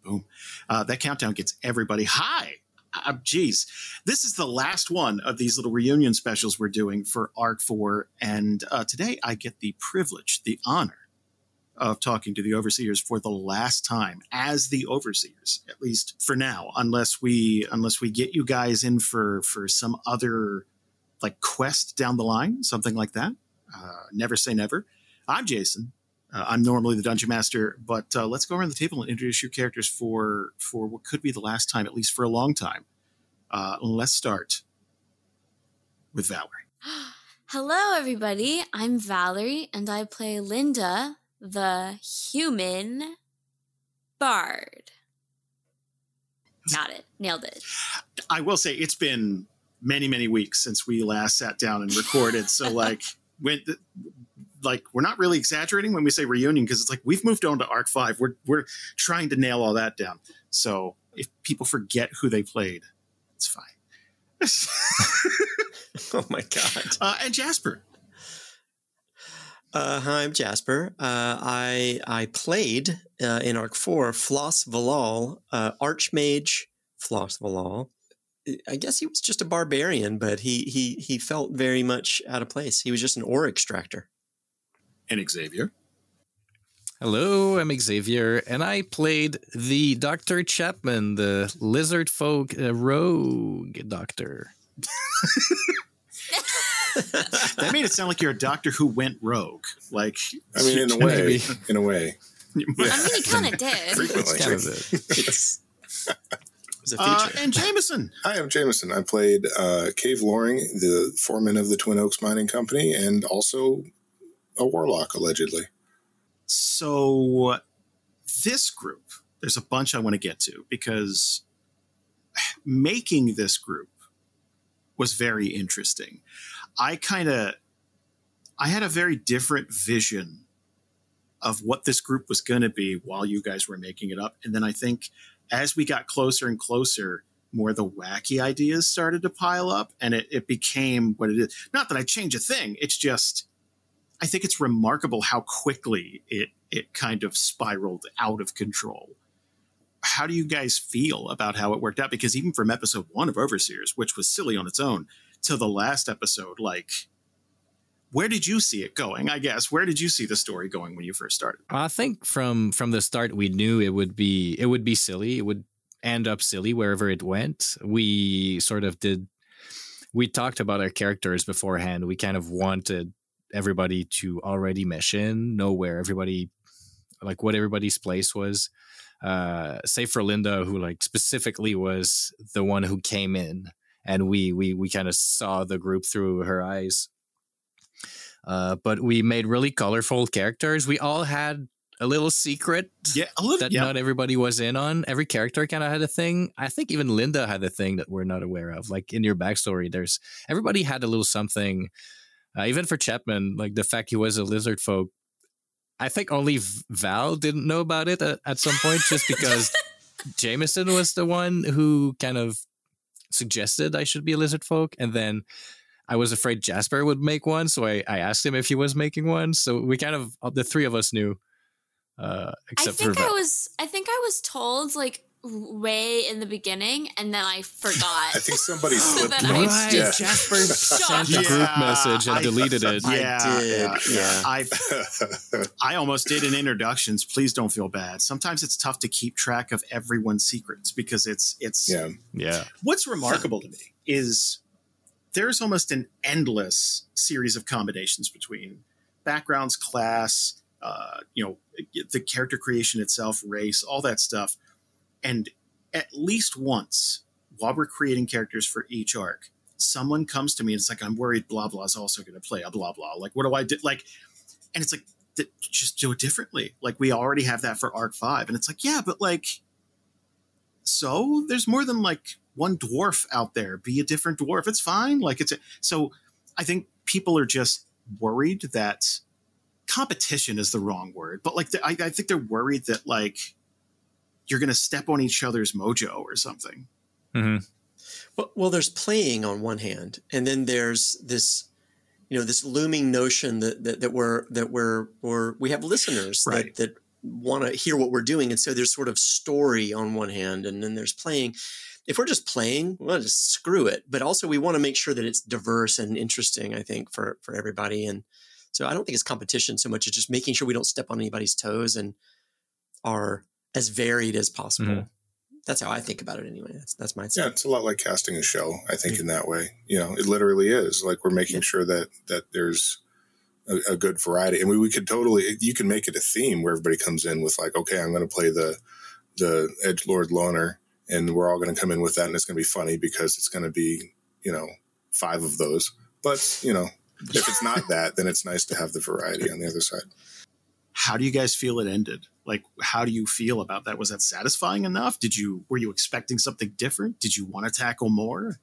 Boom. That countdown gets everybody high. Geez, this is the last one of these little reunion specials we're doing for Arc 4. And today I get the privilege, the honor of talking to the Overseers for the last time as the Overseers, at least for now, unless we get you guys in for some other like quest down the line, something like that. Never say never. I'm Jason. I'm normally the Dungeon Master, but let's go around the table and introduce your characters for what could be the last time, at least for a long time. Let's start with Valerie. Hello, everybody. I'm Valerie, and I play Linda, the human bard. Got it. Nailed it. I will say it's been many, many weeks since we last sat down and recorded. So we're not really exaggerating when we say reunion, because it's like we've moved on to Arc 5. We're trying to nail all that down. So if people forget who they played, it's fine. Oh my God. And Jasper. Hi, I'm Jasper. I played in Arc 4 Floss Valal, Archmage Floss Valal. I guess he was just a barbarian, but he felt very much out of place. He was just an ore extractor. And Xavier. Hello, I'm Xavier, and I played the Dr. Chapman, the lizard folk rogue doctor. That made it sound like you're a doctor who went rogue. Like, I mean, in a way. In a way. Yeah. I mean, he kind of did. Frequently. Kind of it. It was a feature. And Jameson. Hi, I'm Jameson. I played Cave Loring, the foreman of the Twin Oaks Mining Company, and also a warlock, allegedly. So this group, there's a bunch I want to get to, because making this group was very interesting. I had a very different vision of what this group was going to be while you guys were making it up. And then I think as we got closer and closer, more of the wacky ideas started to pile up, and it became what it is. Not that I change a thing. It's just, I think it's remarkable how quickly it kind of spiraled out of control. How do you guys feel about how it worked out? Because even from episode 1 of Overseers, which was silly on its own, to the last episode, like, where did you see it going? I guess, where did you see the story going when you first started? I think from the start we knew it would be silly. It would end up silly wherever it went. We talked about our characters beforehand. We kind of wanted everybody to already mesh in, know where everybody, like what everybody's place was. Save for Linda, who like specifically was the one who came in, and we kind of saw the group through her eyes. But we made really colorful characters. We all had a little secret not everybody was in on. Every character kind of had a thing. I think even Linda had a thing that we're not aware of. Like in your backstory, everybody had a little something. Even for Chapman, like the fact he was a lizard folk, I think only Val didn't know about it at some point, just because Jameson was the one who kind of suggested I should be a lizard folk. And then I was afraid Jasper would make one, so I asked him if he was making one. So we kind of, the three of us knew, except for Val. I think I was told like way in the beginning, and then I forgot. I think somebody slipped So once. Right, Yeah. Jasper sent a group message and deleted it. I almost did in introductions. Please don't feel bad. Sometimes it's tough to keep track of everyone's secrets, because it's Yeah. What's remarkable to me is there's almost an endless series of combinations between backgrounds, class, the character creation itself, race, all that stuff. And at least once, while we're creating characters for each arc, someone comes to me and it's like, I'm worried blah blah is also going to play a blah blah. Like, what do I do? Like, and it's like, just do it differently. Like, we already have that for Arc 5. And it's like, yeah, but like, so there's more than like one dwarf out there. Be a different dwarf. It's fine. Like, so I think people are just worried that competition is the wrong word, but like, I think they're worried that like, you're going to step on each other's mojo or something. Mm-hmm. Well, there's playing on one hand, and then there's this, this looming notion that we have listeners, right. that want to hear what we're doing. And so there's sort of story on one hand, and then there's playing. If we're just playing, well, just screw it. But also we want to make sure that it's diverse and interesting, I think, for everybody. And so I don't think it's competition so much as just making sure we don't step on anybody's toes and are as varied as possible. Mhm. That's how I think about it anyway. That's my Yeah, sense. it's a lot like casting a show, I think, in that way. It literally is. Like, we're making sure that there's a good variety. And we could totally, you can make it a theme where everybody comes in with like, okay, I'm going to play the Edgelord Loner, and we're all going to come in with that, and it's going to be funny because it's going to be, 5 of those. But, if it's not that, then it's nice to have the variety on the other side. How do you guys feel it ended? Like, how do you feel about that? Was that satisfying enough? Were you expecting something different? Did you want to tackle more?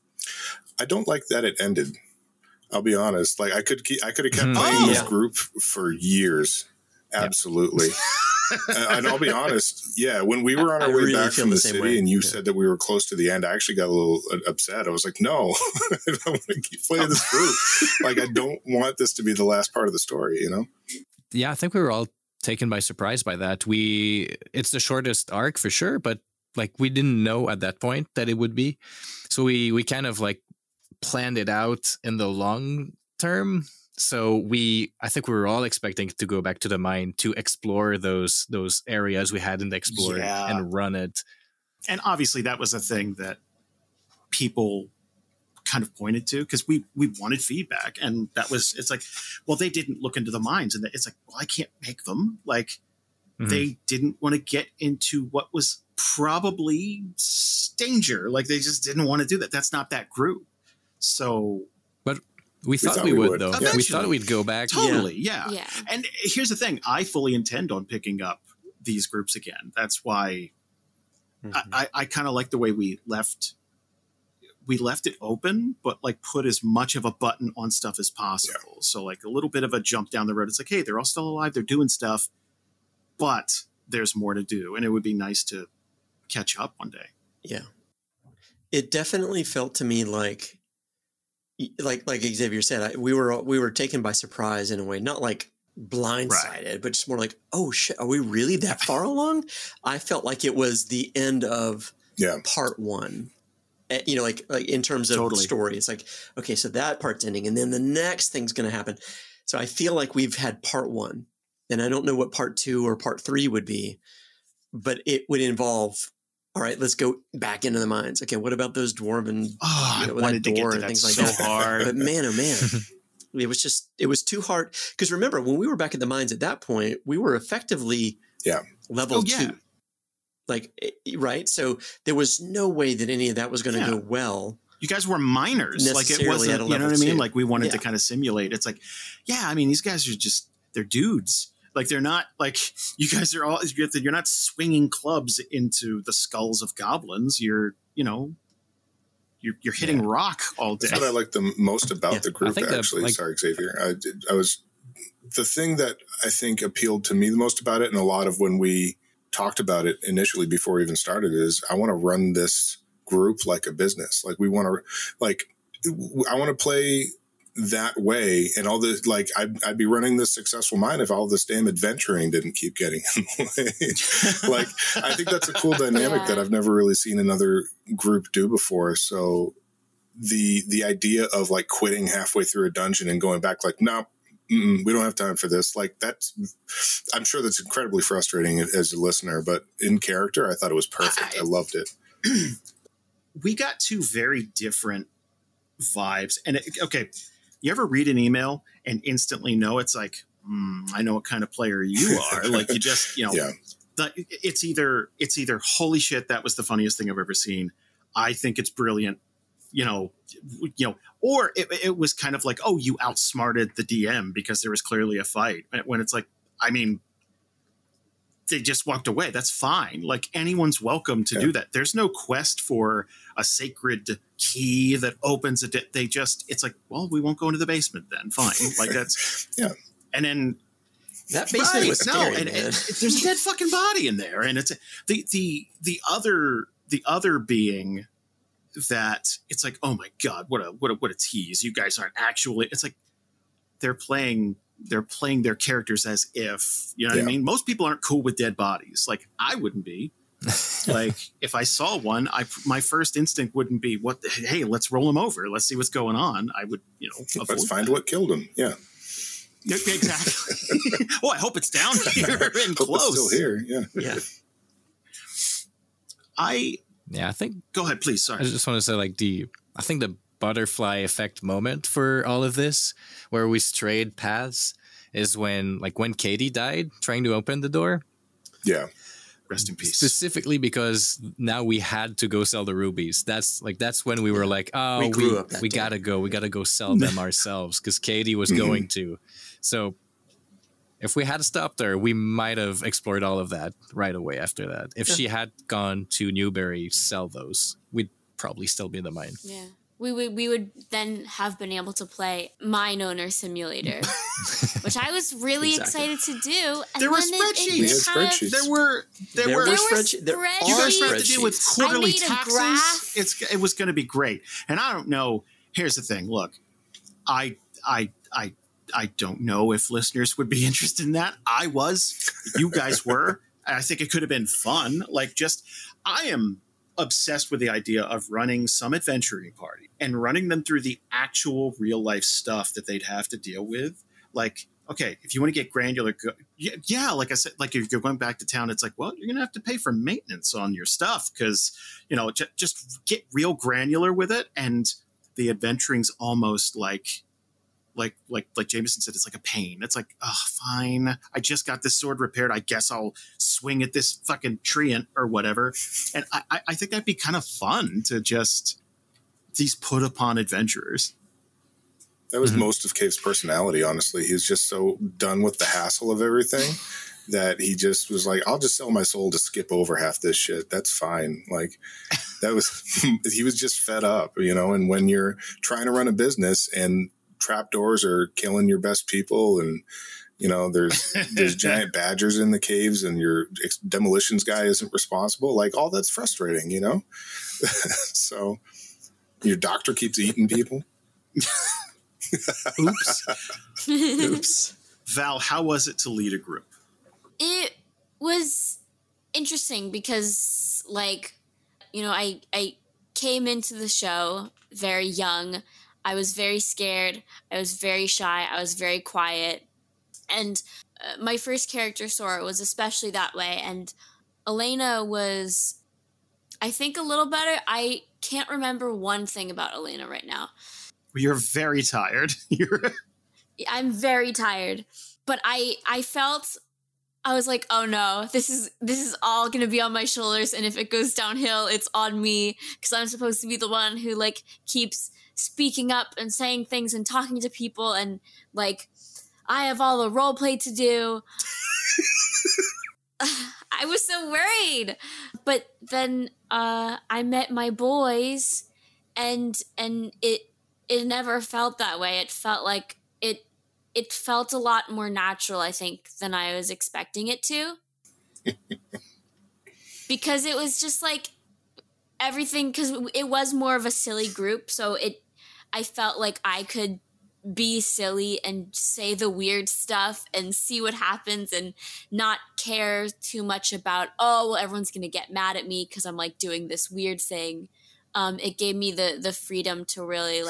I don't like that it ended. I'll be honest. Like, I could have kept playing this group for years. Absolutely. And I'll be honest. Yeah. When we were on our way really back feel from the the same city way. and you said that we were close to the end, I actually got a little upset. I was like, no, I want to keep playing this group. Like, I don't want this to be the last part of the story, Yeah, I think we were all taken by surprise by that. It's the shortest arc for sure, but like we didn't know at that point that it would be. So we kind of like planned it out in the long term. So I think we were all expecting to go back to the mine to explore those areas we hadn't explored and run it. And obviously that was a thing that people kind of pointed to because we wanted feedback, and it's like, well, they didn't look into the mines, and it's like, well, I can't make them. Like, they didn't want to get into what was probably danger. Like, they just didn't want to do that. That's not that group. So, but we thought we would though. Eventually. We thought we'd go back. Totally, yeah. And here's the thing: I fully intend on picking up these groups again. That's why I kind of like the way we left it open, but like put as much of a button on stuff as possible. Yeah. So like a little bit of a jump down the road. It's like, hey, they're all still alive. They're doing stuff, but there's more to do. And it would be nice to catch up one day. Yeah. It definitely felt to me like Xavier said, we were taken by surprise in a way, not like blindsided, but just more like, oh shit, are we really that far along? I felt like it was the end of part 1. Like in terms of story, it's like, okay, so that part's ending, and then the next thing's going to happen. So I feel like we've had part 1, and I don't know what part 2 or part 3 would be, but it would involve, all right, let's go back into the mines. Okay, what about those dwarven? I wanted to get to that so hard. But man, oh man, it was too hard. Because remember, when we were back at the mines at that point, we were effectively level 2. Like, right? So there was no way that any of that was going to go well. You guys were minors. Like, it wasn't, you know what I mean? Like, we wanted to kind of simulate. It's like, I mean, these guys are they're dudes. Like, they're not like, you guys are all, you're not swinging clubs into the skulls of goblins. You're hitting rock all day. That's what I like the most about the group, actually. Sorry, Xavier. The thing that I think appealed to me the most about it, and a lot of when we talked about it initially before we even started, is I want to run this group like a business. Like, I want to play that way, and all this, like, I'd be running this successful mine if all this damn adventuring didn't keep getting in the way. Like, I think that's a cool dynamic that I've never really seen another group do before. So the idea of like quitting halfway through a dungeon and going back, like, no, we don't have time for this. Like, I'm sure that's incredibly frustrating as a listener, but in character, I thought it was perfect. I loved it. We got 2 very different vibes. And you ever read an email and instantly know it's like, I know what kind of player you are. Like, you just, it's either holy shit, that was the funniest thing I've ever seen. I think it's brilliant. Or it was kind of like, oh, you outsmarted the DM because there was clearly a fight. When it's like, I mean, they just walked away. That's fine. Like, anyone's welcome to do that. There's no quest for a sacred key that opens it's like, well, we won't go into the basement then. Fine. Like, that's And then that basement was scary, and there's a dead fucking body in there, and it's the other being that it's like, oh my God, what a tease. You guys aren't actually, it's like they're playing they're playing their characters as if, you know what I mean? Most people aren't cool with dead bodies. Like, I wouldn't be. Like, if I saw one, my first instinct wouldn't be, hey, let's roll him over. Let's see what's going on. I would, let's find what killed him. Yeah. Exactly. Oh, I hope it's down here and close. It's still here. Yeah. Yeah. I think. Go ahead, please. Sorry. I just want to say, like, I think the butterfly effect moment for all of this, where we strayed paths, is when Katie died trying to open the door. Yeah. Rest in peace. Specifically because now we had to go sell the rubies. That's when we were like, oh, we gotta go. We gotta go sell them ourselves because Katie was going to. So if we had stopped her, we might have explored all of that right away after that. If she had gone to Newberry, sell those, we'd probably still be in the mine. Yeah. We would then have been able to play Mine Owner Simulator, which I was really excited to do. And there were spreadsheets. There were spreadsheets. You guys had to deal with quarterly taxes. It was going to be great. And I don't know. Here's the thing. Look, I don't know if listeners would be interested in that. I was. You guys were. I think it could have been fun. I am obsessed with the idea of running some adventuring party and running them through the actual real life stuff that they'd have to deal with. Like, okay, if you want to get granular, like I said, like if you're going back to town, it's like, well, you're going to have to pay for maintenance on your stuff because, just get real granular with it. And the adventuring's almost like Jameson said, it's like a pain. It's like, oh, fine. I just got this sword repaired. I guess I'll swing at this fucking treant or whatever. And I think that'd be kind of fun to just these put upon adventurers. That was most of Cave's personality, honestly. He was just so done with the hassle of everything that he just was like, I'll just sell my soul to skip over half this shit. That's fine. Like, he was just fed up, and when you're trying to run a business and trapdoors are killing your best people and there's giant badgers in the caves and your demolitions guy isn't responsible, like all that's frustrating, so your doctor keeps eating people. Oops. Val, how was it to lead a group? It was interesting because I came into the show very young. I was very scared. I was very shy. I was very quiet. And my first character, Sora, was especially that way. And Elena was, I think, a little better. I can't remember one thing about Elena right now. You're very tired. I'm very tired. But I felt, I was like, oh no, this is all going to be on my shoulders. And if it goes downhill, it's on me. Because I'm supposed to be the one who keeps speaking up and saying things and talking to people, and I have all the role play to do. I was so worried. But then I met my boys, and it never felt that way. It felt like it felt a lot more natural, I think, than I was expecting it to. Because it was just everything, because it was more of a silly group, so I felt like I could be silly and say the weird stuff and see what happens and not care too much about, oh, well, everyone's going to get mad at me because I'm doing this weird thing. It gave me the freedom to really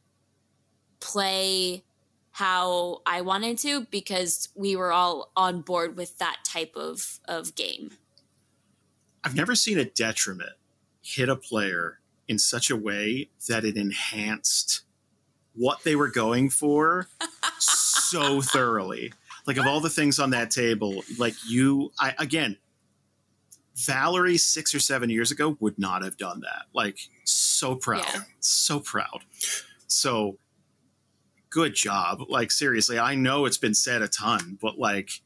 play how I wanted to, because we were all on board with that type of game. I've never seen a detriment hit a player in such a way that it enhanced what they were going for so thoroughly. Of all the things on that table, again, Valerie 6 or 7 years ago would not have done that. So proud. Yeah. So proud. So good job. Seriously, I know it's been said a ton, but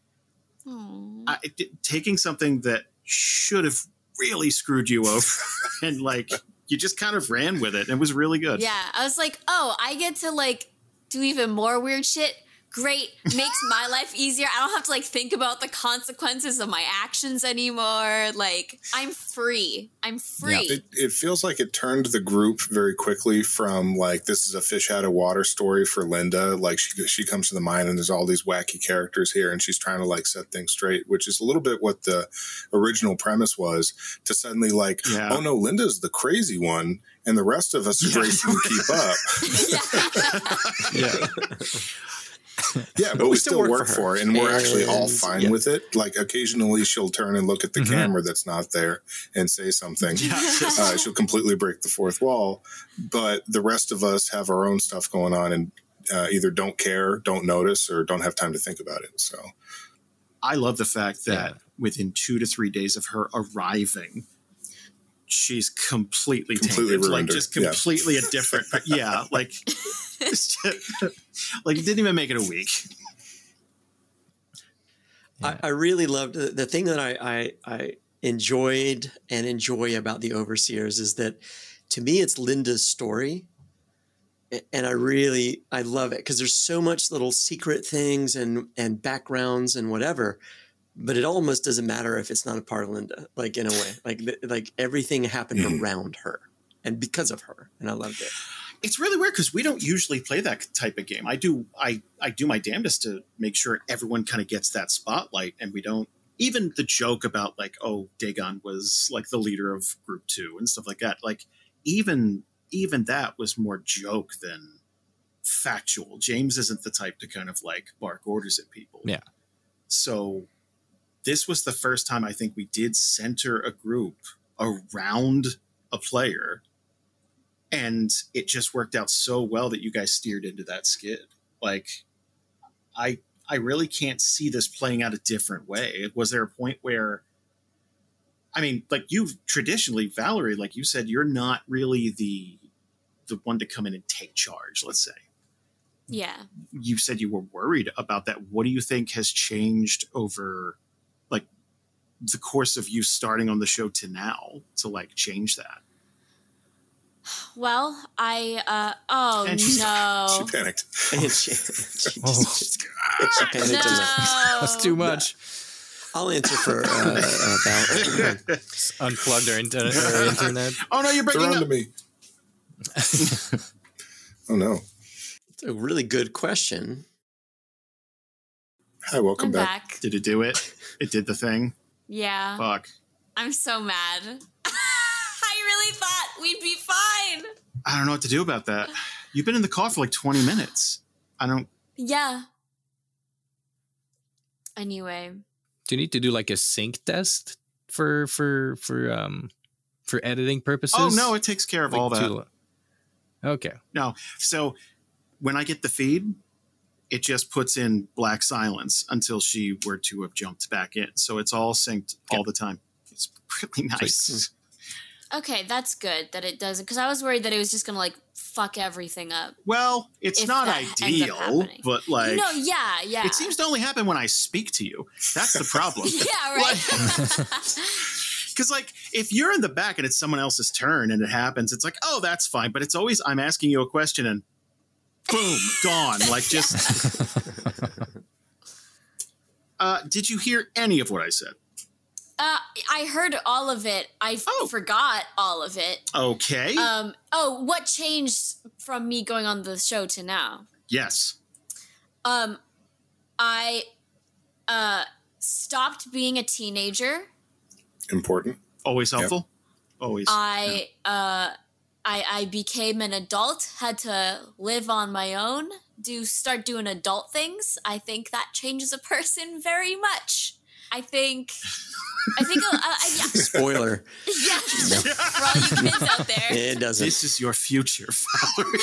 taking something that should have really screwed you over and you just kind of ran with it. It was really good. Yeah, I was like, oh, I get to do even more weird shit great, makes my life easier. I don't have to like think about the consequences of my actions anymore. Like I'm free. Yeah. It feels like it turned the group very quickly from like, this is a fish out of water story for Linda. Like she comes to the mine and there's all these wacky characters here and she's trying to like set things straight, which is a little bit what the original premise was, to suddenly like, oh no, Linda's the crazy one and the rest of us are racing to keep up. Yeah, but we still work for it, and we're actually all fine with it. Like occasionally she'll turn and look at the camera that's not there and say something. She'll completely break the fourth wall, but the rest of us have our own stuff going on and either don't care, don't notice, or don't have time to think about it. So I love the fact that within 2 to 3 days of her arriving, she's completely tainted, like just completely a different, like it didn't even make it a week. I really loved the thing that I enjoyed and enjoy about the Overseers is that to me it's Linda's story, and I love it because there's so much little secret things and backgrounds and whatever. But it almost doesn't matter if it's not a part of Linda, like in a way, like everything happened around her and because of her. And I loved it. It's really weird because we don't usually play that type of game. I do my damnedest to make sure everyone kind of gets that spotlight, and we don't, even the joke about like, oh, Dagon was like the leader of group 2 and stuff like that. Like even that was more joke than factual. James isn't the type to kind of like bark orders at people. Yeah. So this was the first time I think we did center a group around a player, and it just worked out so well that you guys steered into that skid. Like, I really can't see this playing out a different way. Was there a point where, I mean, like you've traditionally, Valerie, like you said, you're not really the one to come in and take charge, let's say. Yeah. You said you were worried about that. What do you think has changed over like the course of you starting on the show to now to like change that? Well, She panicked. She panicked. No. That's too much. I'll answer for about unplugged our internet. Oh no, you're breaking up. To me. Oh no. It's a really good question. Hi, welcome I'm back. Did it do it? It did the thing? Yeah. Fuck. I'm so mad. I really thought we'd be fine. I don't know what to do about that. You've been in the car for like 20 minutes. Yeah. Anyway. Do you need to do like a sync test for editing purposes? Oh no, it takes care of all that. Okay. No. So when I get the feed, it just puts in black silence until she were to have jumped back in. So it's all synced all the time. It's really nice. Okay, that's good that it doesn't, because I was worried that it was just going to like fuck everything up. Well, it's not ideal, but like, yeah. It seems to only happen when I speak to you. That's the problem. Yeah, right. Because like, if you're in the back and it's someone else's turn and it happens, it's like, oh, that's fine. But it's always, I'm asking you a question and boom, gone. Like just. Did you hear any of what I said? I heard all of it. I forgot all of it. Okay. What changed from me going on the show to now? Yes. I stopped being a teenager. Important. Always helpful. Yep. Always. I became an adult, had to live on my own, start doing adult things. I think that changes a person very much. I think, yeah. Spoiler. Yeah, for all you kids out there. It doesn't. This is your future, Valerie.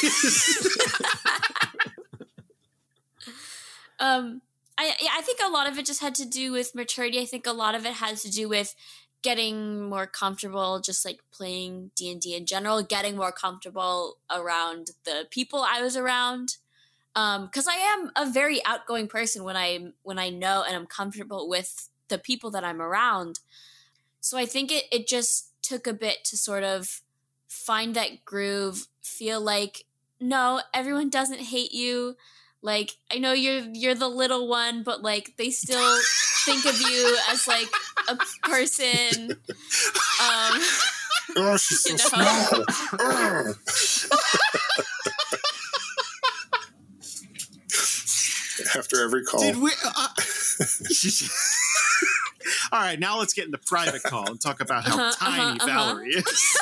I think a lot of it just had to do with maturity. I think a lot of it has to do with getting more comfortable, just like playing D&D in general, getting more comfortable around the people I was around. Because I am a very outgoing person when I know and I'm comfortable with the people that I'm around. So I think it just took a bit to sort of find that groove, feel like, no, everyone doesn't hate you. Like, I know you're the little one, but like they still think of you as like a person. Oh, she's so small. After every call. Did we? All right, now let's get into private call and talk about how tiny Valerie is.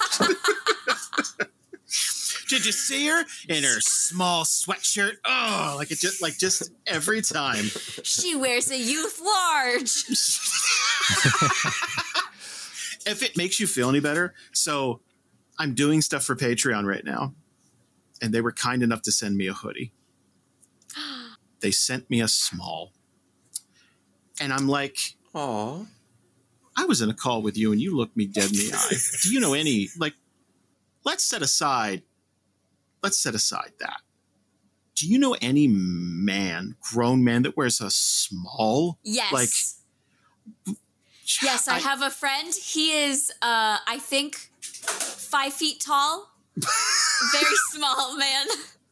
Did you see her in her small sweatshirt? Oh, like it just every time. She wears a youth large. If it makes you feel any better, so I'm doing stuff for Patreon right now, and they were kind enough to send me a hoodie. They sent me a small, and I'm like, "Aw, I was in a call with you, and you looked me dead in the eye. Do you know any like? Let's set aside that. Do you know any grown man that wears a small? Yes. Like, yes, I have a friend. He is, I think, 5 feet tall. Very small man.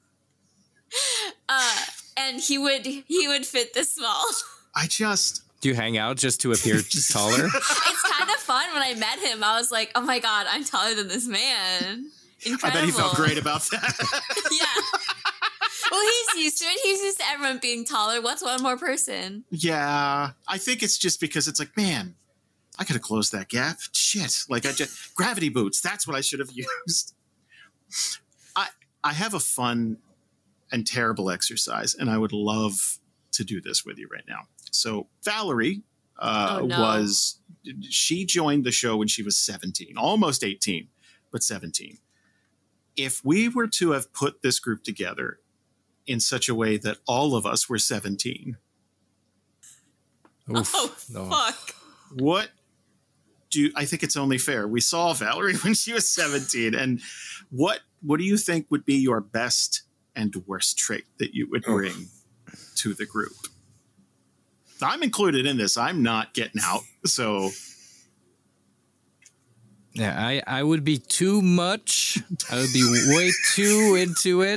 And he would fit this small. Do you hang out just to appear taller? It's kind of fun. When I met him, I was like, oh my God, I'm taller than this man. Incredible. I bet he felt great about that. Yeah. Well, he's used to it. He's used to everyone being taller. What's one more person? Yeah. I think it's just because it's like, man, I could have closed that gap. Shit. Like gravity boots. That's what I should have used. I have a fun and terrible exercise, and I would love to do this with you right now. So Valerie she joined the show when she was 17, almost 18, but 17. If we were to have put this group together in such a way that all of us were 17. Oof, fuck. I think it's only fair. We saw Valerie when she was 17. And what do you think would be your best and worst trait that you would bring to the group? I'm included in this. I'm not getting out. So... Yeah, I would be too much. I would be way too into it.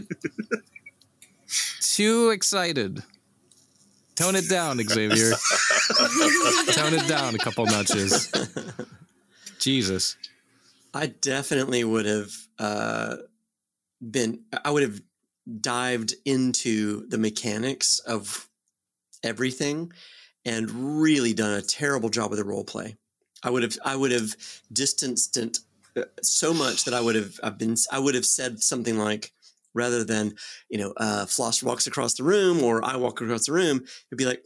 Too excited. Tone it down, Xavier. Tone it down a couple notches. Jesus. I definitely would have I would have dived into the mechanics of everything and really done a terrible job with the role play. I would have distanced it so much that I would have said something like, rather than, Floss walks across the room or I walk across the room, it'd be like,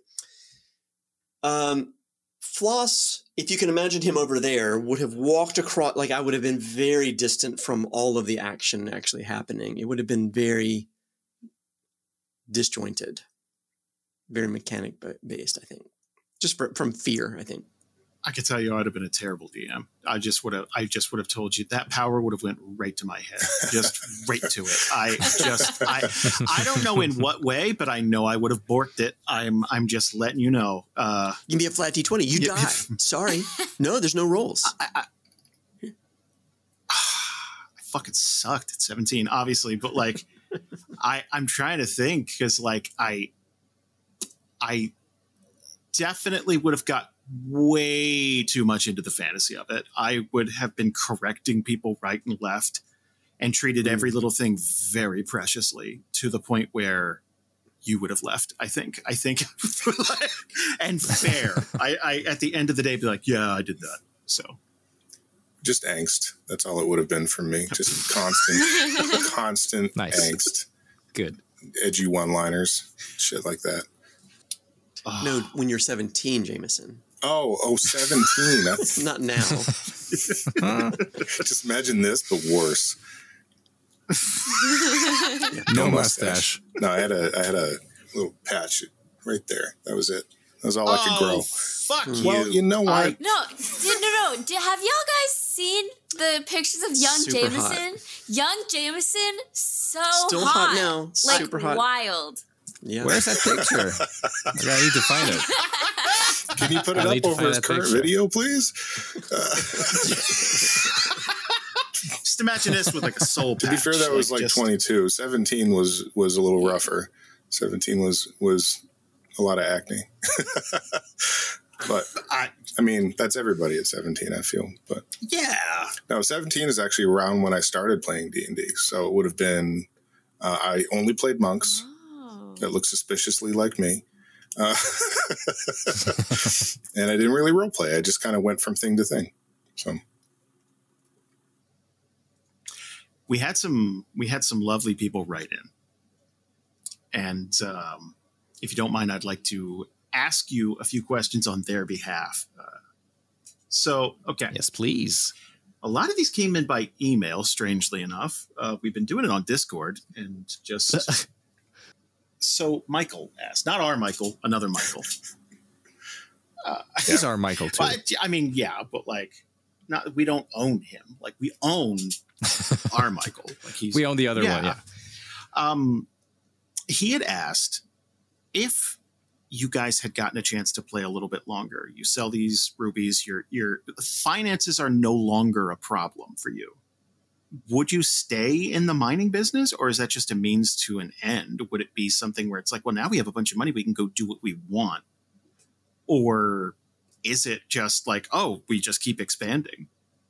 Floss, if you can imagine him over there, would have walked across, like I would have been very distant from all of the action actually happening. It would have been very disjointed, very mechanic based, I think, just from fear, I think. I could tell you I'd have been a terrible DM. I just would have told you that power would have went right to my head, just right to it. I don't know in what way, but I know I would have borked it. I'm just letting you know. Give me a flat D20. You die. Sorry. No, there's no rolls. I fucking sucked at 17, obviously, but like, I'm trying to think because like I definitely would have got way too much into the fantasy of it. I would have been correcting people right and left and treated every little thing very preciously to the point where you would have left. I think and fair. I at the end of the day be like, yeah, I did that. So just angst. That's all it would have been for me. Just constant angst. Good. Edgy one-liners, shit like that. No, when you're 17, Jameson. Oh, 17. That's not now. Just imagine this, but worse. No mustache. No, I had a little patch right there. That was it. That was all I could grow. Fuck you. Well, you know what? No. Have y'all guys seen the pictures of young Super Jameson? hot. Young Jameson, so still hot now. Like super hot. Wild. Yeah. Where's that picture? I need to find it. Can you put it up over his current video, please? Just imagine this with like a soul patch. To be fair, that was like 22. 17 was a little rougher. 17 was a lot of acne. But I mean, that's everybody at 17, I feel. But yeah, no, 17 is actually around when I started playing D&D. So it would have been, I only played monks that look suspiciously like me. And I didn't really role play. I just kind of went from thing to thing. So we had some lovely people write in, and if you don't mind, I'd like to ask you a few questions on their behalf. Okay. Yes, please. A lot of these came in by email, strangely enough. We've been doing it on Discord and just... So Michael asked, not our Michael, another Michael. He's our Michael too. I mean, yeah, but like, we don't own him. Like, we own our Michael. Like we own the other one, yeah. He had asked if you guys had gotten a chance to play a little bit longer. You sell these rubies, your finances are no longer a problem for you. Would you stay in the mining business, or is that just a means to an end? Would it be something where it's like, well, now we have a bunch of money, we can go do what we want? Or is it just like, oh, we just keep expanding?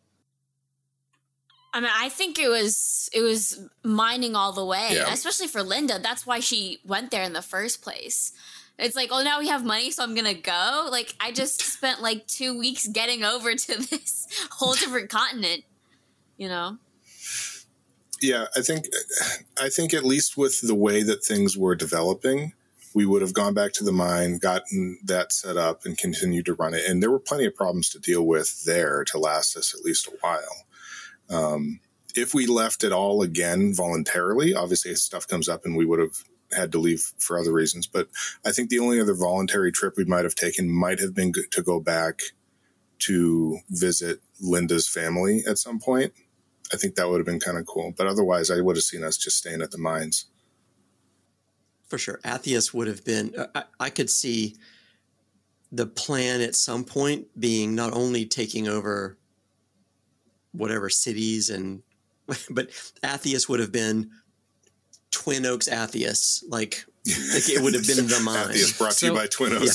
I mean, I think it was mining all the way, especially for Linda. That's why she went there in the first place. It's like, oh, now we have money, so I'm going to go. Like, I just spent like 2 weeks getting over to this whole different continent, you know? Yeah, I think at least with the way that things were developing, we would have gone back to the mine, gotten that set up, and continued to run it. And there were plenty of problems to deal with there to last us at least a while. If we left it all again voluntarily, obviously stuff comes up and we would have had to leave for other reasons. But I think the only other voluntary trip we might have taken might have been to go back to visit Linda's family at some point. I think that would have been kind of cool. But otherwise, I would have seen us just staying at the mines. For sure. Atheus would have been, I could see the plan at some point being not only taking over whatever cities but Atheus would have been Twin Oaks Atheus. Like it would have been the mine. Atheus brought to you by Twin Oaks.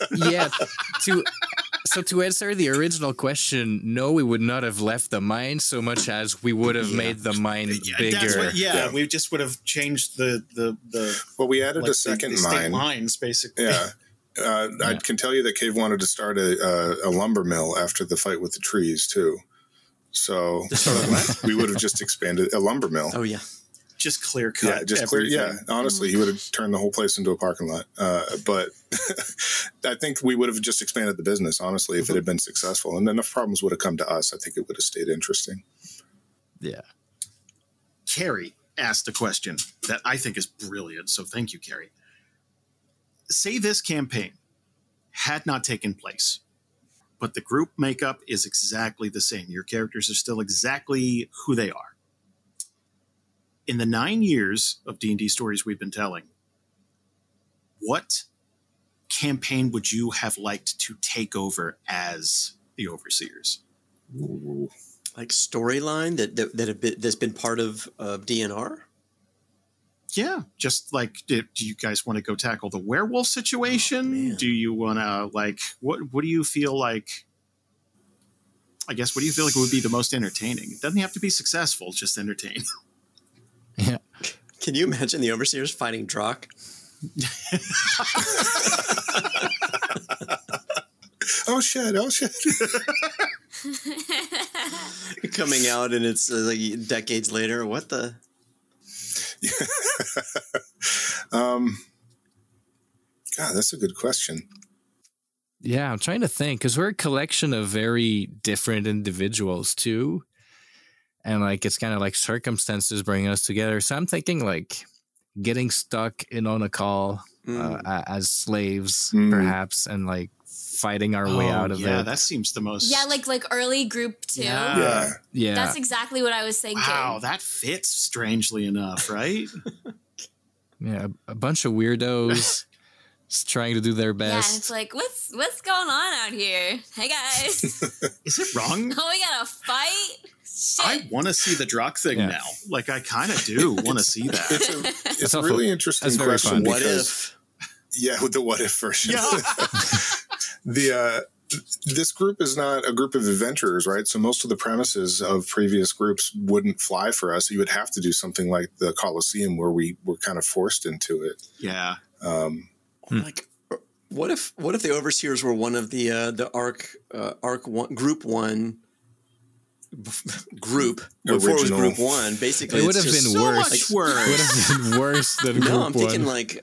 To answer the original question, no, we would not have left the mine so much as we would have made the mine bigger. We just would have changed the well, we added a second the mine. Lines, basically. Yeah. I can tell you that Cave wanted to start a lumber mill after the fight with the trees, too. So we would have just expanded a lumber mill. Oh, yeah. Just clear cut. Yeah, just clear. Yeah, honestly, he would have turned the whole place into a parking lot. But I think we would have just expanded the business, honestly, if it had been successful. And enough problems would have come to us. I think it would have stayed interesting. Yeah. Carrie asked a question that I think is brilliant. So thank you, Carrie. Say this campaign had not taken place, but the group makeup is exactly the same. Your characters are still exactly who they are. In the 9 years of D&D stories we've been telling, what campaign would you have liked to take over as the Overseers? Ooh. Like storyline that's been part of DNR? Yeah, just like, do you guys want to go tackle the werewolf situation? Do you want to, like, what do you feel like? I guess, what do you feel like would be the most entertaining? It doesn't have to be successful, just entertain. Yeah. Can you imagine the Overseers fighting Drock? Oh shit! Coming out and it's like decades later. What the? God, that's a good question. Yeah, I'm trying to think because we're a collection of very different individuals too. And like it's kind of like circumstances bring us together. So I'm thinking like getting stuck in on a call as slaves, perhaps, and like fighting our way out of it. Yeah, that seems the most. Yeah, like early group 2. Yeah. That's exactly what I was thinking. Wow, that fits strangely enough, right? Yeah, a bunch of weirdos just trying to do their best. Yeah, and it's like, what's going on out here? Hey guys, is it wrong? Oh, we gotta fight. I want to see the Drock thing now. Like, I kind of do want to see that. It's a really interesting question. What if? Yeah, with the what if version. Yeah. This group is not a group of adventurers, right? So most of the premises of previous groups wouldn't fly for us. You would have to do something like the Colosseum, where we were kind of forced into it. Yeah. Like, what if the Overseers were one of the Arc one, Group One group before it was Group One? Basically, it would have been so worse. Much worse. It would have been worse than Group No, I'm One. thinking like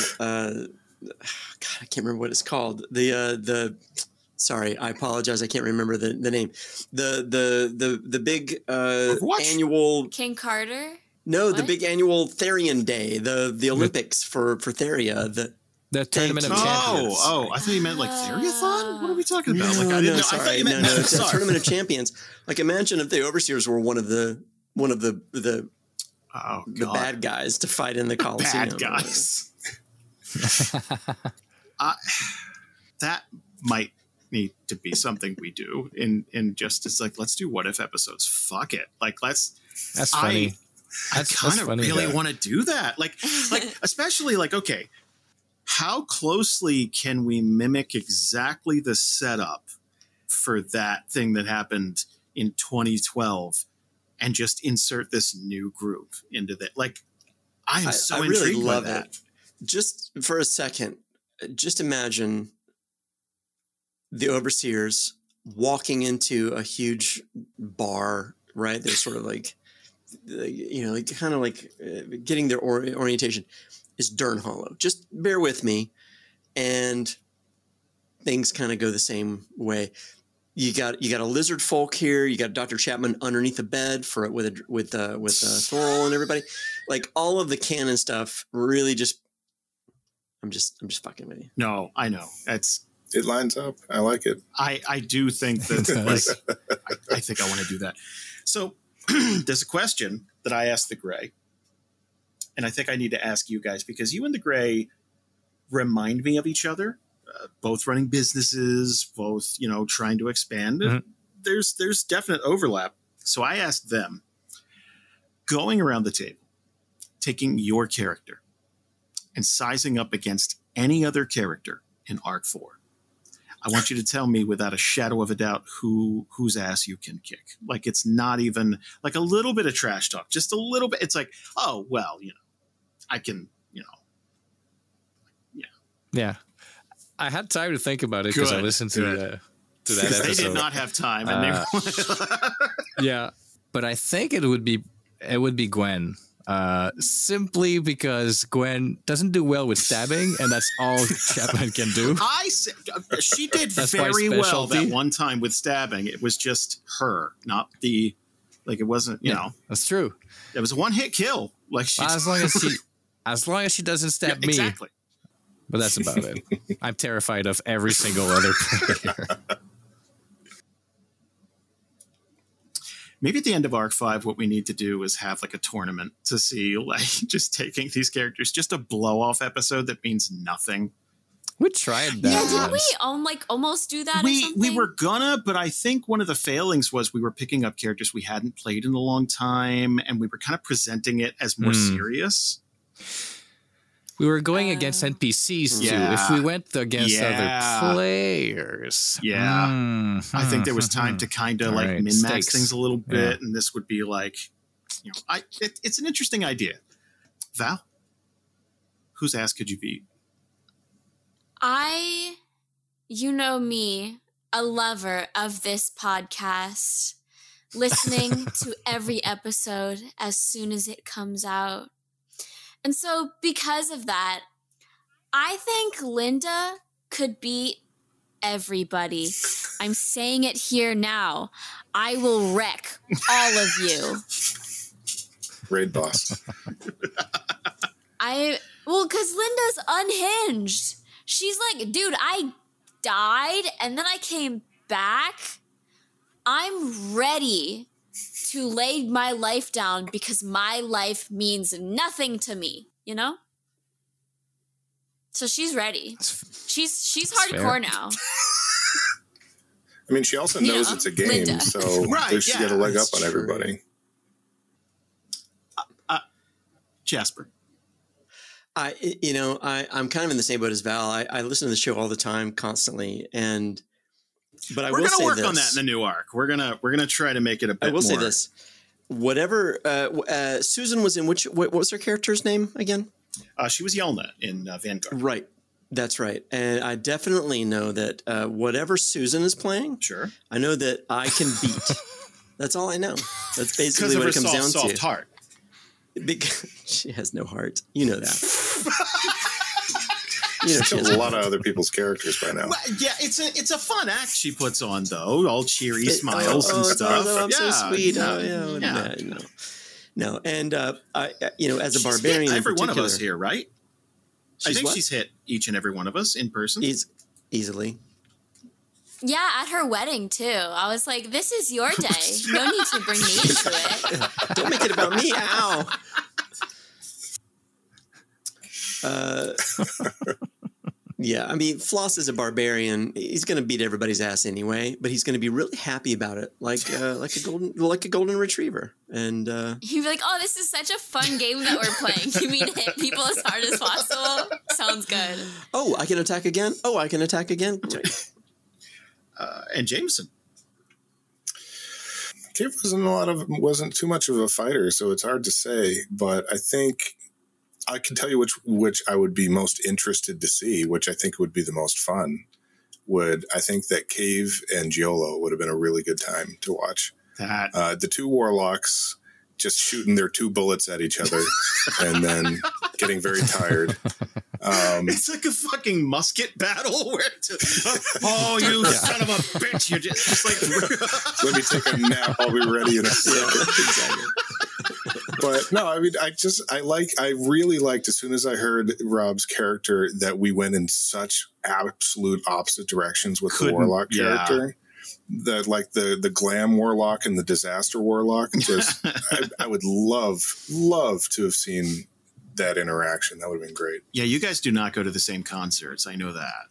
God, I can't remember what it's called. Sorry, I apologize. I can't remember the name. The big annual King Carter. No, What? the big annual Therian Day, the Olympics for Theria. The Tournament of Champions. Oh, I thought you meant like Theriathon? What are we talking about? No, like, I didn't know. sorry. I thought you meant It's a Tournament of Champions. Like, imagine if the Overseers were one of the bad guys to fight in the Colosseum. Bad guys. That might need to be something we do in just as like, let's do what if episodes. Fuck it. Like, that's funny. I kind of really want to do that. Like especially like, okay, how closely can we mimic exactly the setup for that thing that happened in 2012 and just insert this new group into that? Like, I am so intrigued really love by that. it. Just for a second, just imagine the Overseers walking into a huge bar, right? They're sort of like, kind of like getting their orientation is Dern Hollow. Just bear with me. And things kind of go the same way. You got a lizard folk here. You got Dr. Chapman underneath the bed with Thorol and everybody. Like, all of the canon stuff really just, I'm just fucking with you. No, I know. It lines up. I like it. I do think that I think I want to do that. So there's a question that I asked the Gray, and I think I need to ask you guys, because you and the Gray remind me of each other, both running businesses, both, trying to expand. Mm-hmm. There's definite overlap. So I asked them, going around the table, taking your character and sizing up against any other character in Arc 4. I want you to tell me without a shadow of a doubt whose ass you can kick. Like, it's not even like a little bit of trash talk, just a little bit. It's like, oh, well, I can, Yeah. I had time to think about it because I listened to that episode. They did not have time. And yeah. But I think it would be Gwen. Simply because Gwen doesn't do well with stabbing, and that's all Chapman can do. She did very well that one time with stabbing. It was just her, not it wasn't, That's true. It was a one-hit kill. Like, as long as she doesn't stab me. Exactly. But that's about it. I'm terrified of every single other player. Maybe at the end of Arc 5, what we need to do is have like a tournament to see, like, just taking these characters, just a blow-off episode that means nothing. We tried that. Yeah, did we almost do that? We were gonna, but I think one of the failings was we were picking up characters we hadn't played in a long time, and we were kind of presenting it as more serious. We were going against NPCs too. If we went against other players, I think there was time to kind of min-max things a little bit, and this would be like, it's an interesting idea. Val, whose ass could you beat? You know me, a lover of this podcast, listening to every episode as soon as it comes out. And so because of that, I think Linda could beat everybody. I'm saying it here now. I will wreck all of you. Raid boss. Because Linda's unhinged. She's like, dude, I died and then I came back. I'm ready to lay my life down because my life means nothing to me, So she's ready. She's hardcore now. I mean, she also knows it's a game, Linda. so Right, she's got a leg up on everybody. Jasper. I'm kind of in the same boat as Val. I listen to the show all the time, constantly, but I will say this. We're going to work on that in the new arc. We're gonna try to make it a bit more. I will say this. Whatever Susan was in, what was her character's name again? She was Yelna in Vanguard. Right. That's right. And I definitely know that whatever Susan is playing, sure, I know that I can beat. That's all I know. That's basically what it comes down soft to. Heart. Because she has no heart. You know that. She has a lot of other people's characters by now. Well, yeah, it's a fun act she puts on, though. All cheery smiles and stuff. I'm so sweet. No. And as a barbarian, every one of us here, right? I think what? She's hit each and every one of us in person. Easily. Yeah, at her wedding too. I was like, "This is your day. No need to bring me into it. Don't make it about me." Ow. Yeah, I mean, Floss is a barbarian. He's going to beat everybody's ass anyway, but he's going to be really happy about it, like a golden retriever. And he'd be like, "Oh, this is such a fun game that we're playing. You mean hit people as hard as possible? Sounds good." Oh, I can attack again. Great. And Jameson. Cave wasn't too much of a fighter, so it's hard to say. But I think I can tell you which I would be most interested to see, which I think would be the most fun. I think that Cave and Giolo would have been a really good time to watch. The two warlocks just shooting their two bullets at each other and then getting very tired. It's like a fucking musket battle where you son of a bitch. You're just like, let me take a nap. I'll be ready in a second. Exactly. But no, I mean, I really liked, as soon as I heard Rob's character, that we went in such absolute opposite directions with the warlock character. That, like, the glam warlock and the disaster warlock, just I would love to have seen that interaction. That would have been great. Yeah, you guys do not go to the same concerts. I know that.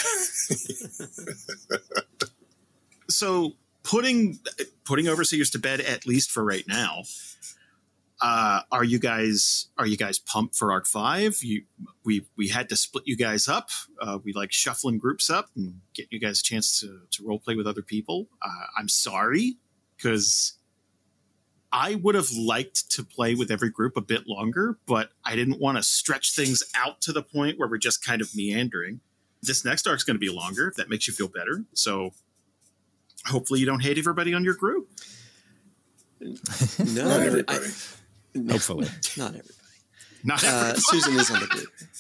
So putting Overseers to bed, at least for right now. Are you guys pumped for Arc 5? We had to split you guys up. We like shuffling groups up and get you guys a chance to role play with other people. I'm sorry, because I would have liked to play with every group a bit longer, but I didn't want to stretch things out to the point where we're just kind of meandering. This next arc's going to be longer, if that makes you feel better. So hopefully you don't hate everybody on your group. No, not everybody. Hopefully. Not everybody. Not everybody. Susan is on the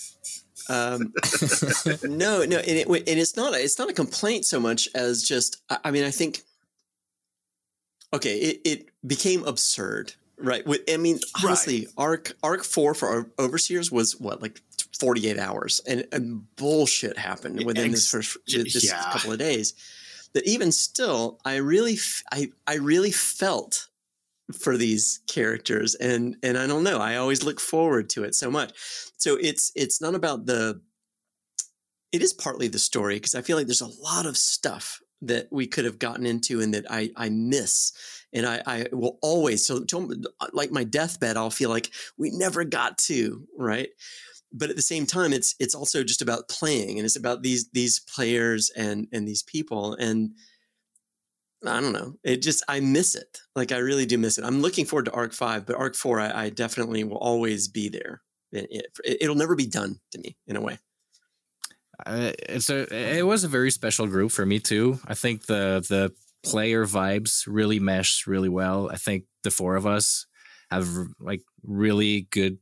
group. No, and it's not a complaint so much as just, I mean, I think, okay, it became absurd, right? Honestly, right. Arc 4 for our Overseers was what, like 48 hours, and bullshit happened within this couple of days. That even still, I really felt for these characters, and I don't know, I always look forward to it so much. So it's not about it is partly the story, because I feel like there's a lot of stuff that we could have gotten into and that I miss, and I will always, so like my deathbed, I'll feel like we never got to, right? But at the same time, it's also just about playing, and it's about these players and these people, and I don't know. I miss it. Like, I really do miss it. I'm looking forward to Arc 5, but Arc 4, I definitely will always be there. It'll never be done to me, in a way. It was a very special group for me too. I think the player vibes really mesh really well. I think the four of us have like really good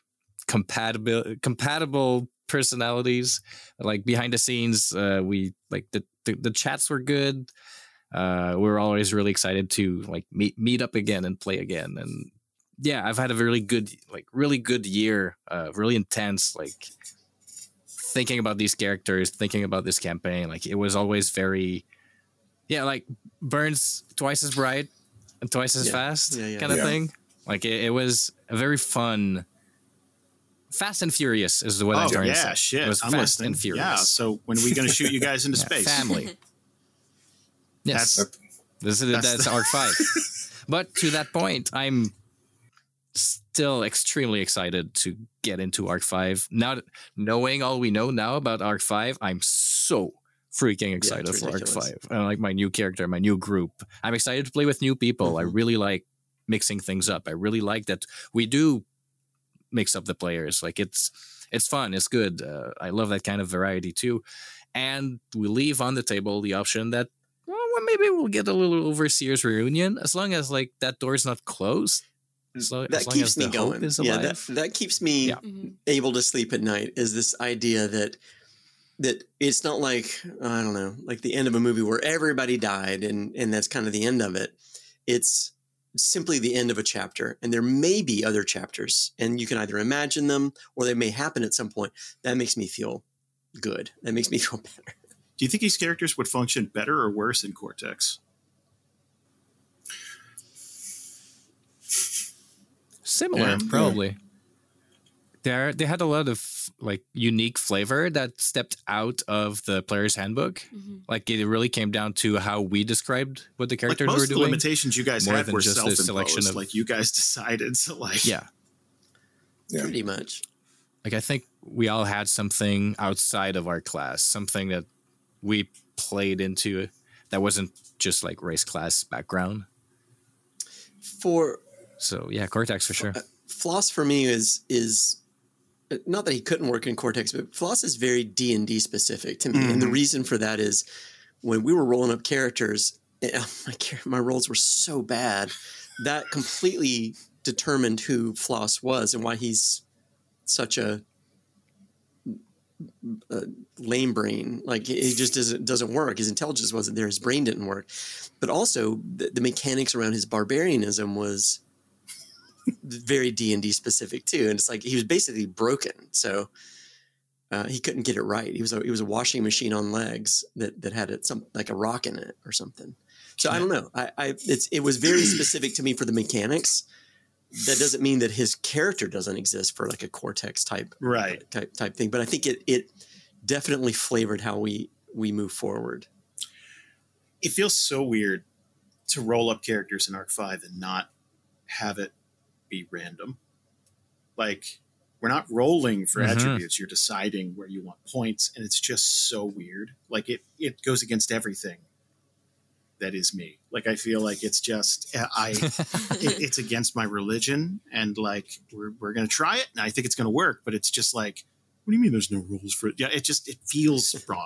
compatible personalities. Like, behind the scenes, we like the chats were good. We're always really excited to like meet up again and play again. And yeah, I've had a really good year, really intense, like thinking about these characters, thinking about this campaign. Like, it was always very, like burns twice as bright and twice as fast kind of thing. Like, it was a very fun, Fast and Furious is what I'm trying to say. Shit. It was I'm Fast listening. and Furious. Yeah, so when are we going to shoot you guys into space? Family. Yes, that's Arc 5. But to that point, I'm still extremely excited to get into Arc 5. Now, knowing all we know now about Arc 5, I'm so freaking excited for Arc 5. I like my new character, my new group. I'm excited to play with new people. Mm-hmm. I really like mixing things up. I really like that we do mix up the players. Like it's fun. It's good. I love that kind of variety too. And we leave on the table the option that maybe we'll get a little Overseers reunion as long as like that door's not closed. That keeps me going. That keeps me able to sleep at night. Is this idea that it's not like, I don't know, like the end of a movie where everybody died and that's kind of the end of it. It's simply the end of a chapter, and there may be other chapters, and you can either imagine them or they may happen at some point. That makes me feel good. That makes me feel better. Do you think these characters would function better or worse in Cortex? Similar, probably. They had a lot of like unique flavor that stepped out of the player's handbook. Mm-hmm. Like it really came down to how we described what the characters were doing. Most of the limitations you guys had were self-imposed. Like you guys decided to like. Yeah, pretty much. Like I think we all had something outside of our class, something that we played into that wasn't just like race class background. So yeah, Cortex for sure. Floss for me is not that he couldn't work in Cortex, but Floss is very D&D specific to me. Mm-hmm. And the reason for that is when we were rolling up characters, my rolls were so bad that completely determined who Floss was and why he's such a lame brain. Like he just doesn't work. His intelligence wasn't there. His brain didn't work. But also the mechanics around his barbarianism was very D&D specific too. And it's like he was basically broken. So he couldn't get it right. He was a washing machine on legs that had some like a rock in it or something. So I don't know. It was very specific to me for the mechanics. That doesn't mean that his character doesn't exist for like a Cortex type thing. But I think it definitely flavored how we move forward. It feels so weird to roll up characters in Arc 5 and not have it be random. Like we're not rolling for attributes. You're deciding where you want points, and it's just so weird. Like it goes against everything that is me. Like I feel like it's just it's against my religion, and like we're gonna try it, and I think it's gonna work. But it's just like, what do you mean there's no rules for it? Yeah, it feels wrong.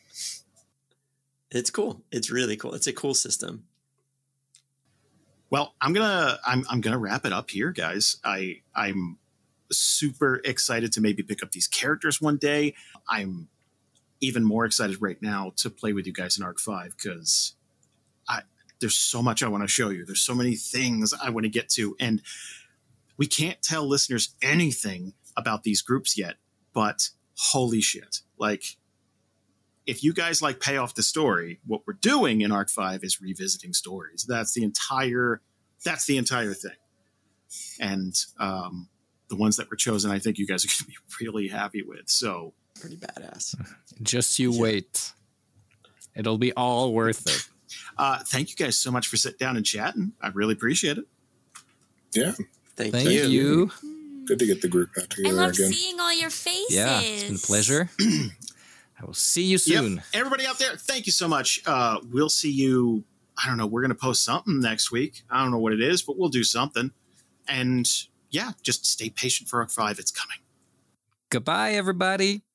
It's cool. It's really cool. It's a cool system. Well, I'm gonna wrap it up here, guys. I'm super excited to maybe pick up these characters one day. I'm even more excited right now to play with you guys in Arc 5 because there's so much I want to show you. There's so many things I want to get to, and we can't tell listeners anything about these groups yet. But holy shit! Like, if you guys like pay off the story, what we're doing in Arc 5 is revisiting stories. That's the entire thing. And the ones that were chosen, I think you guys are going to be really happy with. So pretty badass. Just you wait. It'll be all worth it. Thank you guys so much for sitting down and chatting. I really appreciate it. Yeah. Thank you. Good to get the group back together again. I love seeing all your faces. Yeah, it's been a pleasure. I will see you soon. Yep. Everybody out there, thank you so much. We'll see you. I don't know. We're going to post something next week. I don't know what it is, but we'll do something. And yeah, just stay patient for Arc 5. It's coming. Goodbye, everybody.